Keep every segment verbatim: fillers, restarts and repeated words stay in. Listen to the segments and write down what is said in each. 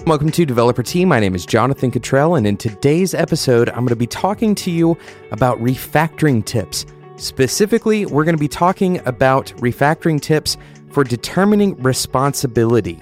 Welcome to Developer Tea. My name is Jonathan Cottrell, and in today's episode, I'm going to be talking to you about refactoring tips. Specifically, we're going to be talking about refactoring tips for determining responsibility.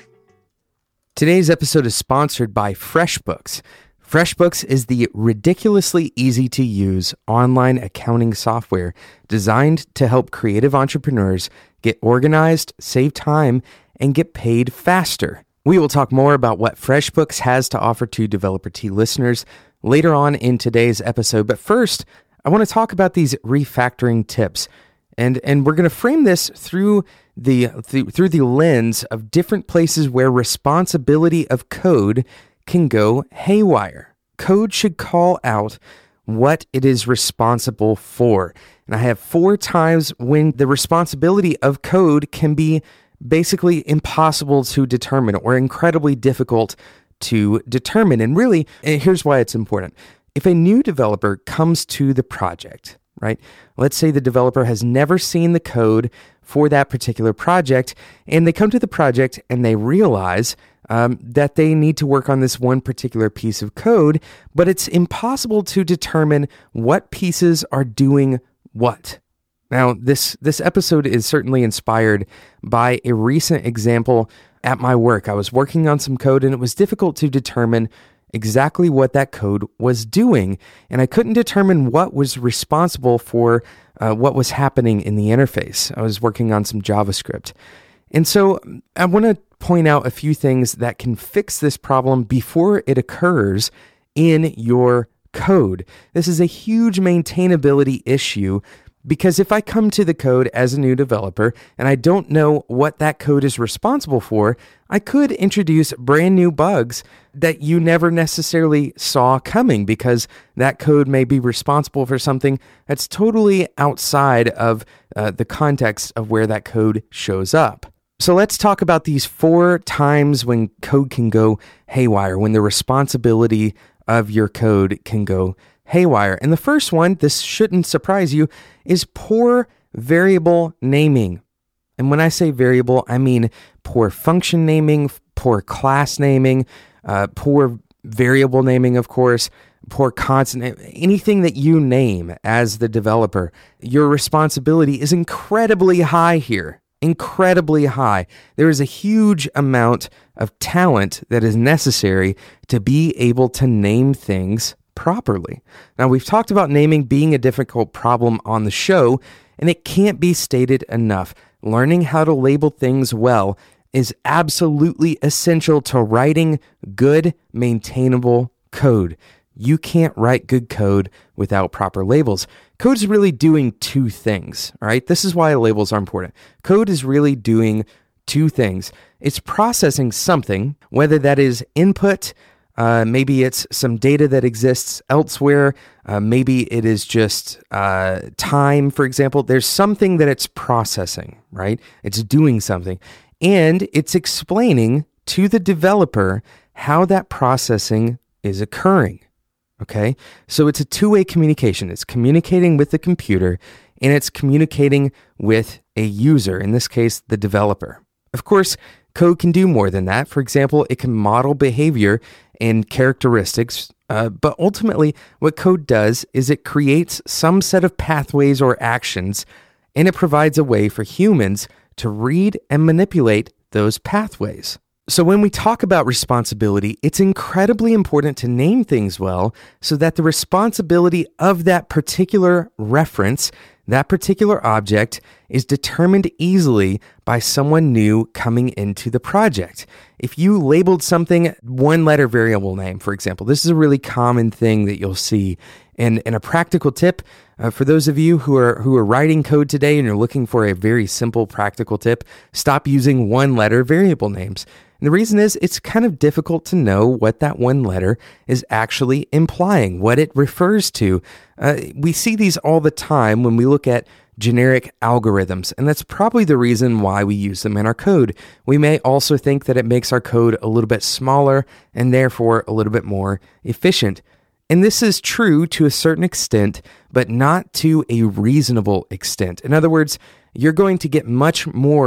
Today's episode is sponsored by FreshBooks. FreshBooks is the ridiculously easy-to-use online accounting software designed to help creative entrepreneurs get organized, save time, and get paid faster. We will talk more about what FreshBooks has to offer to Developer Tea listeners later on in today's episode. But first, I want to talk about these refactoring tips. And and we're going to frame this through the th- through the lens of different places where responsibility of code can go haywire. Code should call out what it is responsible for. And I have four times when the responsibility of code can be basically impossible to determine or incredibly difficult to determine. And really, here's why it's important. If a new developer comes to the project, right? Let's say the developer has never seen the code for that particular project, and they come to the project and they realize um, that they need to work on this one particular piece of code, but it's impossible to determine what pieces are doing what. Now, this, this episode is certainly inspired by a recent example at my work. I was working on some code and it was difficult to determine exactly what that code was doing. And I couldn't determine what was responsible for uh, what was happening in the interface. I was working on some JavaScript. And so I want to point out a few things that can fix this problem before it occurs in your code. This is a huge maintainability issue, because if I come to the code as a new developer and I don't know what that code is responsible for, I could introduce brand new bugs that you never necessarily saw coming, because that code may be responsible for something that's totally outside of uh, the context of where that code shows up. So let's talk about these four times when code can go haywire, when the responsibility of your code can go haywire. And the first one, this shouldn't surprise you, is poor variable naming. And when I say variable, I mean poor function naming, poor class naming, uh, poor variable naming, of course, poor constant, anything that you name as the developer. Your responsibility is incredibly high here. Incredibly high. There is a huge amount of talent that is necessary to be able to name things properly. Now, we've talked about naming being a difficult problem on the show, and it can't be stated enough. Learning how to label things well is absolutely essential to writing good, maintainable code. You can't write good code without proper labels. Code is really doing two things, all right? This is why labels are important. Code is really doing two things. It's processing something, whether that is input, Uh, maybe it's some data that exists elsewhere. Uh, maybe it is just uh, time, for example. There's something that it's processing, right? It's doing something. And it's explaining to the developer how that processing is occurring, okay? So it's a two-way communication. It's communicating with the computer, and it's communicating with a user, in this case, the developer. Of course, code can do more than that. For example, it can model behavior and characteristics, uh, but ultimately what code does is it creates some set of pathways or actions, and it provides a way for humans to read and manipulate those pathways. So when we talk about responsibility, it's incredibly important to name things well so that the responsibility of that particular reference, that particular object, is determined easily by someone new coming into the project. If you labeled something one letter variable name, for example, this is a really common thing that you'll see. And, and a practical tip uh, for those of you who are who are writing code today and you're looking for a very simple practical tip, stop using one letter variable names. And the reason is it's kind of difficult to know what that one letter is actually implying, what it refers to. Uh, we see these all the time when we look at generic algorithms, and that's probably the reason why we use them in our code. We may also think that it makes our code a little bit smaller and therefore a little bit more efficient. And this is true to a certain extent, but not to a reasonable extent. In other words, you're going to get much more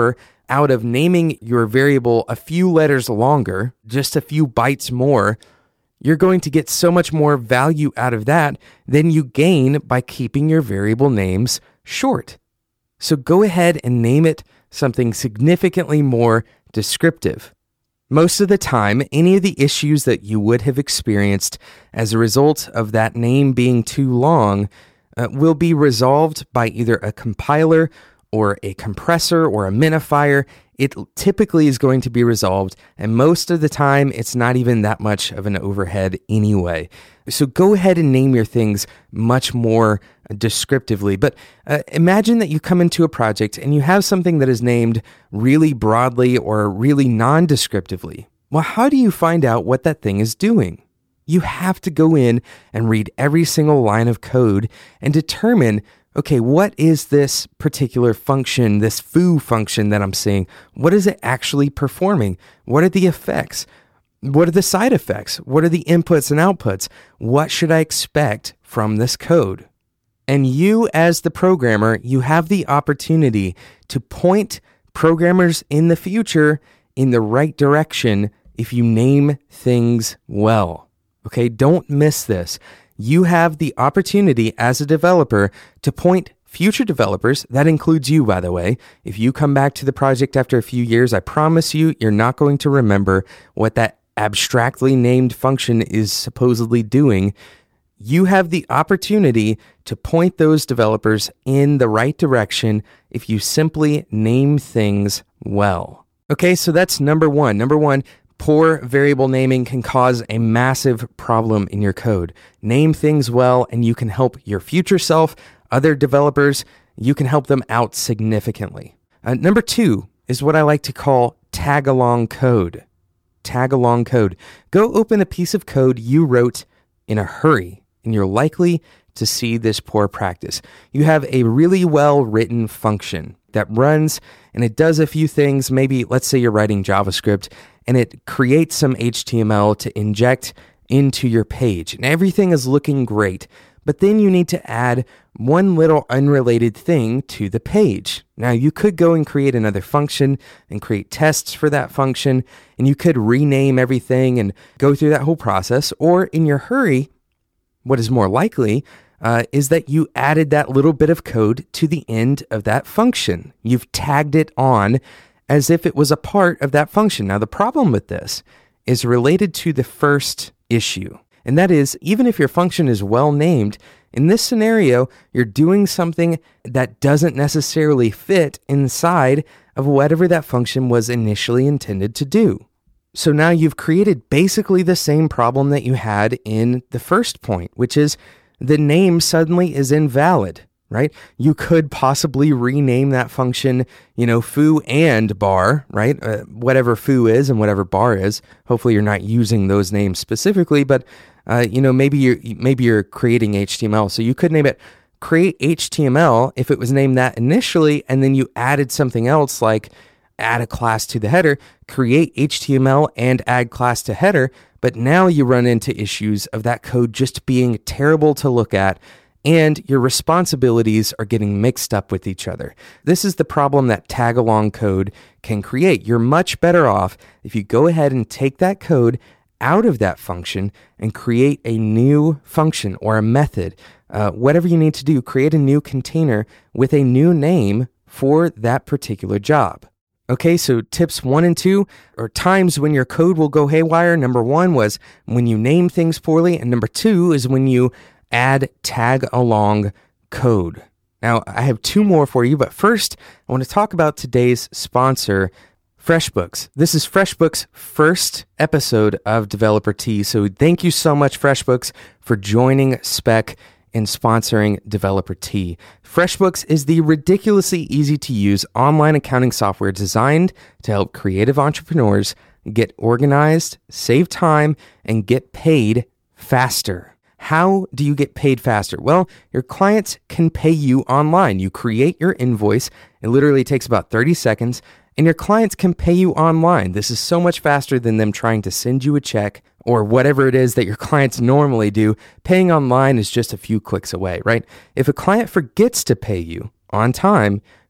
out of naming your variable a few letters longer, just a few bytes more, you're going to get so much more value out of that than you gain by keeping your variable names short. So go ahead and name it something significantly more descriptive. Most of the time, any of the issues that you would have experienced as a result of that name being too long uh, will be resolved by either a compiler or a compressor or a minifier. It typically is going to be resolved, and most of the time, it's not even that much of an overhead anyway. So go ahead and name your things much more descriptively. But uh, imagine that you come into a project and you have something that is named really broadly or really non-descriptively. Well, how do you find out what that thing is doing? You have to go in and read every single line of code and determine, okay, what is this particular function, this foo function that I'm seeing? What is it actually performing? What are the effects? What are the side effects? What are the inputs and outputs? What should I expect from this code? And you, as the programmer, you have the opportunity to point programmers in the future in the right direction if you name things well. Okay, don't miss this. You have the opportunity as a developer to point future developers, that includes you, by the way. If you come back to the project after a few years, I promise you, you're not going to remember what that abstractly named function is supposedly doing. You have the opportunity to point those developers in the right direction if you simply name things well. Okay, so that's number one. Number one, poor variable naming can cause a massive problem in your code. Name things well, and you can help your future self, other developers, you can help them out significantly. Uh, number two is what I like to call tag-along code. Tag-along code. Go open a piece of code you wrote in a hurry, and you're likely to see this poor practice. You have a really well-written function that runs, and it does a few things. Maybe, let's say you're writing JavaScript, and it creates some H T M L to inject into your page, and everything is looking great. But then you need to add one little unrelated thing to the page. Now, you could go and create another function and create tests for that function, and you could rename everything and go through that whole process. Or in your hurry, what is more likely uh, is that you added that little bit of code to the end of that function. You've tagged it on as if it was a part of that function. Now, the problem with this is related to the first issue. And that is, even if your function is well named, in this scenario, you're doing something that doesn't necessarily fit inside of whatever that function was initially intended to do. So now you've created basically the same problem that you had in the first point, which is the name suddenly is invalid, right? You could possibly rename that function, you know, foo and bar, right? Uh, whatever foo is and whatever bar is. Hopefully you're not using those names specifically, but uh, you know, maybe you're maybe you're creating H T M L, so you could name it create H T M L if it was named that initially, and then you added something else like add a class to the header, create H T M L and add class to header, but now you run into issues of that code just being terrible to look at, and your responsibilities are getting mixed up with each other. This is the problem that tag-along code can create. You're much better off if you go ahead and take that code out of that function and create a new function or a method. Uh, whatever you need to do, create a new container with a new name for that particular job. Okay, so tips one and two are times when your code will go haywire. Number one was when you name things poorly, and number two is when you add tag-along code. Now, I have two more for you, but first, I want to talk about today's sponsor, FreshBooks. This is FreshBooks' first episode of Developer Tea, so thank you so much, FreshBooks, for joining Spec and sponsoring Developer Tea. FreshBooks is the ridiculously easy-to-use online accounting software designed to help creative entrepreneurs get organized, save time, and get paid faster. How do you get paid faster? Well, your clients can pay you online. You create your invoice. It literally takes about thirty seconds, and your clients can pay you online. This is so much faster than them trying to send you a check or whatever it is that your clients normally do. Paying online is just a few clicks away, right? If a client forgets to pay you on time,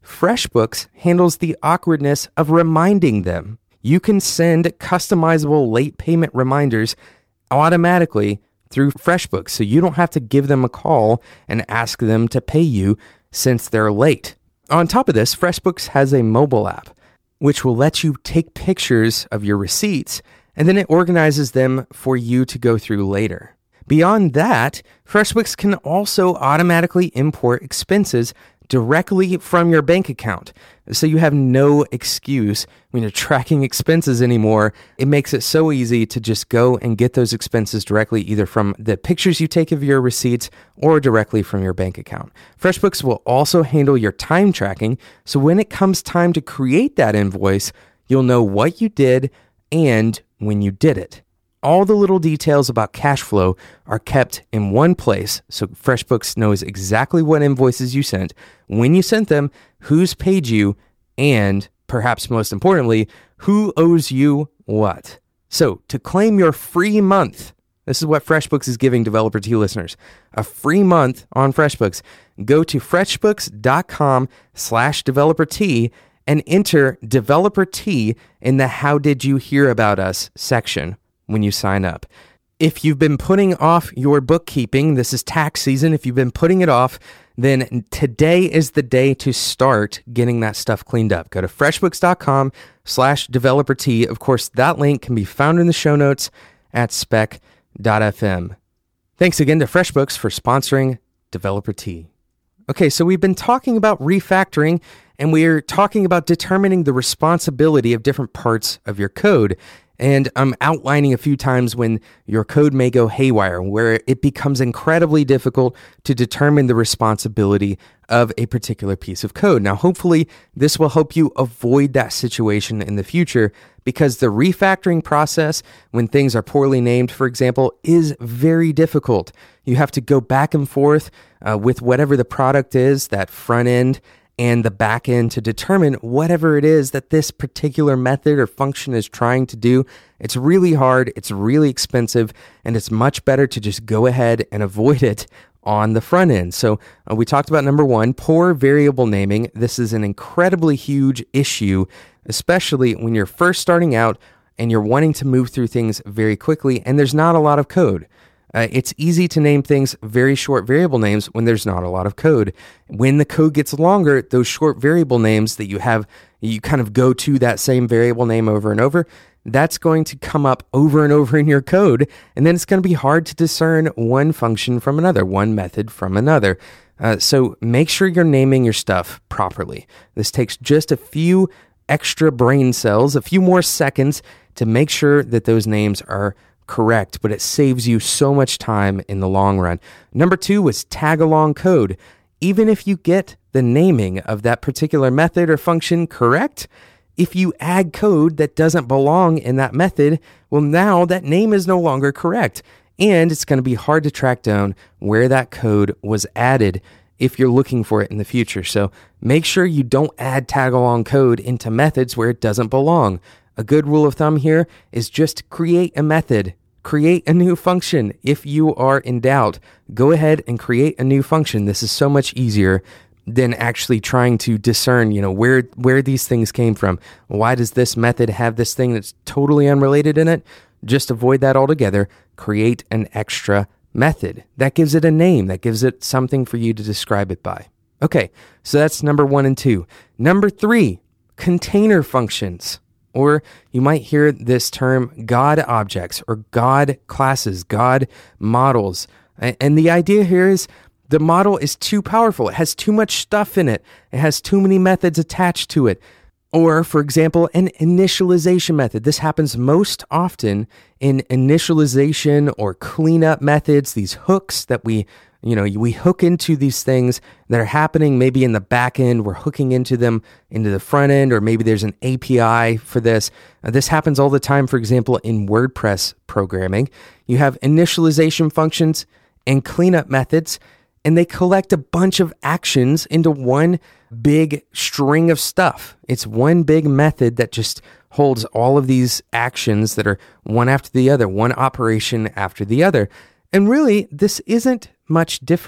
FreshBooks handles the awkwardness of reminding them. You can send customizable late payment reminders automatically through FreshBooks, so you don't have to give them a call and ask them to pay you since they're late. On top of this, FreshBooks has a mobile app, which will let you take pictures of your receipts, and then it organizes them for you to go through later. Beyond that, FreshBooks can also automatically import expenses directly from your bank account. So you have no excuse when you're tracking expenses anymore. It makes it so easy to just go and get those expenses directly either from the pictures you take of your receipts or directly from your bank account. FreshBooks will also handle your time tracking. So when it comes time to create that invoice, you'll know what you did and when you did it. All the little details about cash flow are kept in one place, so FreshBooks knows exactly what invoices you sent, when you sent them, who's paid you, and perhaps most importantly, who owes you what. So to claim your free month, this is what FreshBooks is giving Developer T listeners, a free month on FreshBooks. Go to freshbooks.com slash developer T and enter Developer T in the How Did You Hear About Us section when you sign up. If you've been putting off your bookkeeping, this is tax season, if you've been putting it off, then today is the day to start getting that stuff cleaned up. Go to freshbooks.com slash developer T. Of course, that link can be found in the show notes at spec dot f m. Thanks again to FreshBooks for sponsoring Developer T. Okay, so we've been talking about refactoring, and we're talking about determining the responsibility of different parts of your code. And I'm outlining a few times when your code may go haywire, where it becomes incredibly difficult to determine the responsibility of a particular piece of code. Now, hopefully, this will help you avoid that situation in the future, because the refactoring process, when things are poorly named, for example, is very difficult. You have to go back and forth uh, with whatever the product is, that front end, and the back end to determine whatever it is that this particular method or function is trying to do. It's really hard, it's really expensive, and it's much better to just go ahead and avoid it on the front end. So uh, we talked about number one, poor variable naming. This is an incredibly huge issue, especially when you're first starting out and you're wanting to move through things very quickly and there's not a lot of code. Uh, it's easy to name things very short variable names when there's not a lot of code. When the code gets longer, those short variable names that you have, you kind of go to that same variable name over and over, that's going to come up over and over in your code, and then it's going to be hard to discern one function from another, one method from another. Uh, so make sure you're naming your stuff properly. This takes just a few extra brain cells, a few more seconds to make sure that those names are correct, but it saves you so much time in the long run. Number two was tag along code. Even if you get the naming of that particular method or function correct, if you add code that doesn't belong in that method, well, now that name is no longer correct, and it's going to be hard to track down where that code was added if you're looking for it in the future. So make sure you don't add tag along code into methods where it doesn't belong. A good rule of thumb here is just create a method, create a new function. If you are in doubt, go ahead and create a new function. This is so much easier than actually trying to discern, you know, where where these things came from. Why does this method have this thing that's totally unrelated in it? Just avoid that altogether. Create an extra method. That gives it a name. That gives it something for you to describe it by. Okay, so that's number one and two. Number three, container functions. Or you might hear this term God objects or God classes, God models. And the idea here is the model is too powerful. It has too much stuff in it. It has too many methods attached to it. Or, for example, an initialization method. This happens most often in initialization or cleanup methods, these hooks that we You know, we hook into these things that are happening maybe in the back end. We're hooking into them into the front end, or maybe there's an A P I for this. Uh, this happens all the time, for example, in WordPress programming. You have initialization functions and cleanup methods, and they collect a bunch of actions into one big string of stuff. It's one big method that just holds all of these actions that are one after the other, one operation after the other. And really, this isn't much different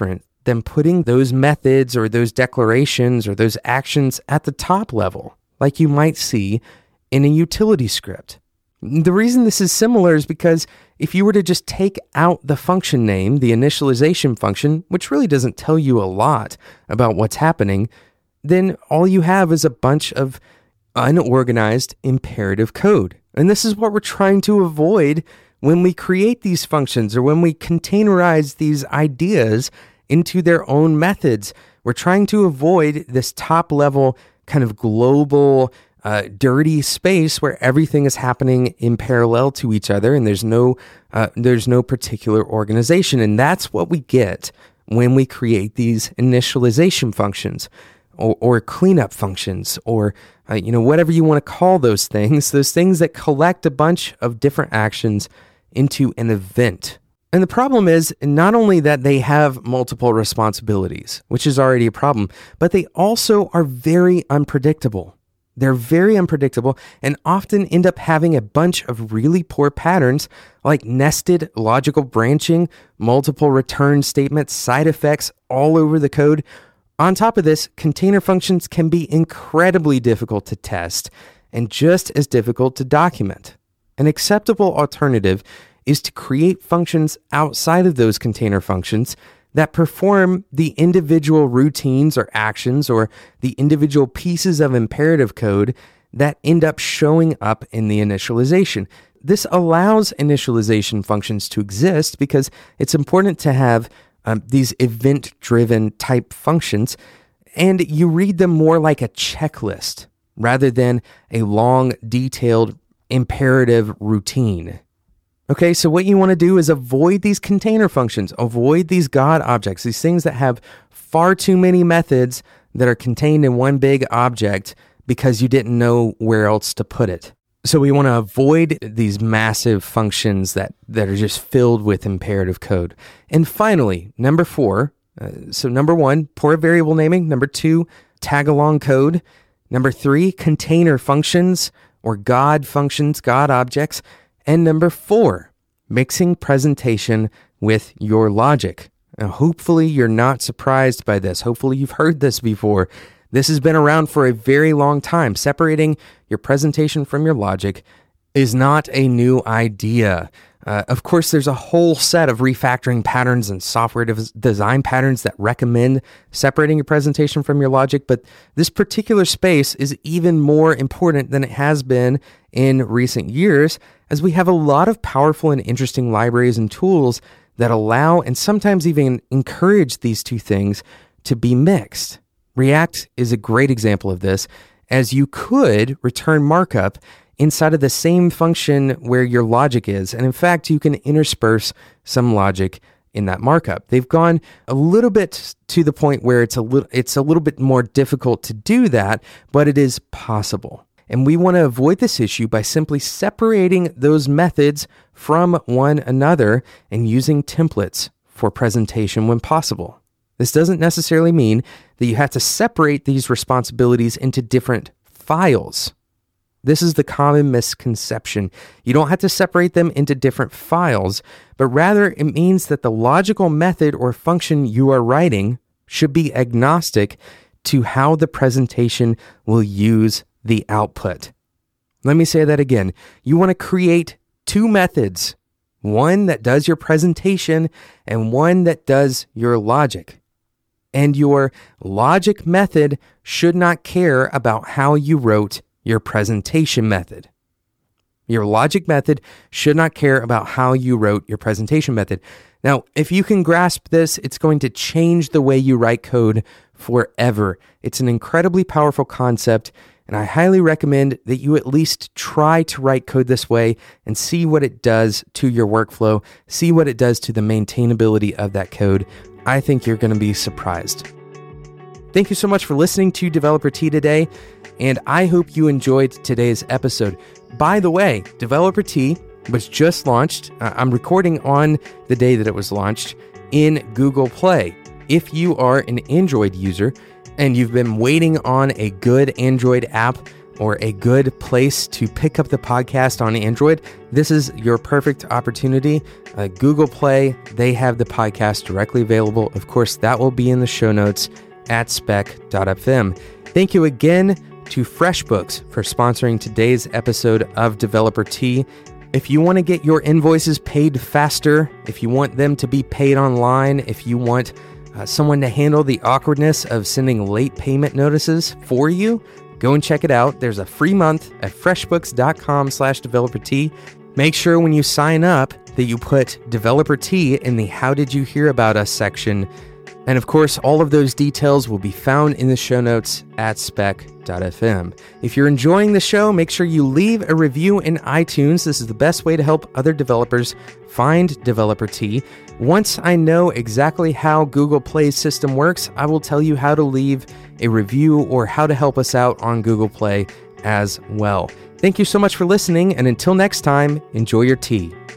than putting those methods or those declarations or those actions at the top level, like you might see in a utility script. The reason this is similar is because if you were to just take out the function name, the initialization function, which really doesn't tell you a lot about what's happening, then all you have is a bunch of unorganized imperative code. And this is what we're trying to avoid when we create these functions or when we containerize these ideas into their own methods. We're trying to avoid this top level kind of global uh, dirty space where everything is happening in parallel to each other and there's no uh, there's no particular organization. And that's what we get when we create these initialization functions or, or cleanup functions or uh, you know whatever you want to call those things, those things that collect a bunch of different actions into an event. And the problem is not only that they have multiple responsibilities, which is already a problem, but they also are very unpredictable. They're very unpredictable and often end up having a bunch of really poor patterns like nested logical branching, multiple return statements, side effects all over the code. On top of this, container functions can be incredibly difficult to test and just as difficult to document. An acceptable alternative is to create functions outside of those container functions that perform the individual routines or actions or the individual pieces of imperative code that end up showing up in the initialization. This allows initialization functions to exist because it's important to have um, these event-driven type functions, and you read them more like a checklist rather than a long, detailed imperative routine. Okay, so what you want to do is avoid these container functions, avoid these God objects, these things that have far too many methods that are contained in one big object because you didn't know where else to put it. So we want to avoid these massive functions that, that are just filled with imperative code. And finally, number four, uh, so number one, poor variable naming. Number two, tag-along code. Number three, container functions or God functions, God objects. And number four, mixing presentation with your logic. Now, hopefully you're not surprised by this. Hopefully you've heard this before. This has been around for a very long time. Separating your presentation from your logic is not a new idea. Uh, of course, there's a whole set of refactoring patterns and software de- design patterns that recommend separating your presentation from your logic, but this particular space is even more important than it has been in recent years, as we have a lot of powerful and interesting libraries and tools that allow and sometimes even encourage these two things to be mixed. React is a great example of this, as you could return markup inside of the same function where your logic is. And in fact, you can intersperse some logic in that markup. They've gone a little bit to the point where it's a little, it's a little bit more difficult to do that, but it is possible. And we want to avoid this issue by simply separating those methods from one another and using templates for presentation when possible. This doesn't necessarily mean that you have to separate these responsibilities into different files. This is the common misconception. You don't have to separate them into different files, but rather it means that the logical method or function you are writing should be agnostic to how the presentation will use the output. Let me say that again. You want to create two methods, one that does your presentation and one that does your logic. And your logic method should not care about how you wrote your presentation method. Your logic method should not care about how you wrote your presentation method. Now, if you can grasp this, it's going to change the way you write code forever. It's an incredibly powerful concept, and I highly recommend that you at least try to write code this way and see what it does to your workflow, see what it does to the maintainability of that code. I think you're going to be surprised. Thank you so much for listening to Developer Tea today, and I hope you enjoyed today's episode. By the way, Developer Tea was just launched. Uh, I'm recording on the day that it was launched in Google Play. If you are an Android user and you've been waiting on a good Android app or a good place to pick up the podcast on Android, this is your perfect opportunity. Uh, Google Play, they have the podcast directly available. Of course, that will be in the show notes at spec dot f m. Thank you again to FreshBooks for sponsoring today's episode of Developer Tea. If you want to get your invoices paid faster, if you want them to be paid online, if you want uh, someone to handle the awkwardness of sending late payment notices for you, go and check it out. There's a free month at freshbooks.com slash developer tea. Make sure when you sign up that you put Developer Tea in the How Did You Hear About Us section. And of course, all of those details will be found in the show notes at spec dot f m. If you're enjoying the show, make sure you leave a review in iTunes. This is the best way to help other developers find Developer Tea. Once I know exactly how Google Play's system works, I will tell you how to leave a review or how to help us out on Google Play as well. Thank you so much for listening, and until next time, enjoy your tea.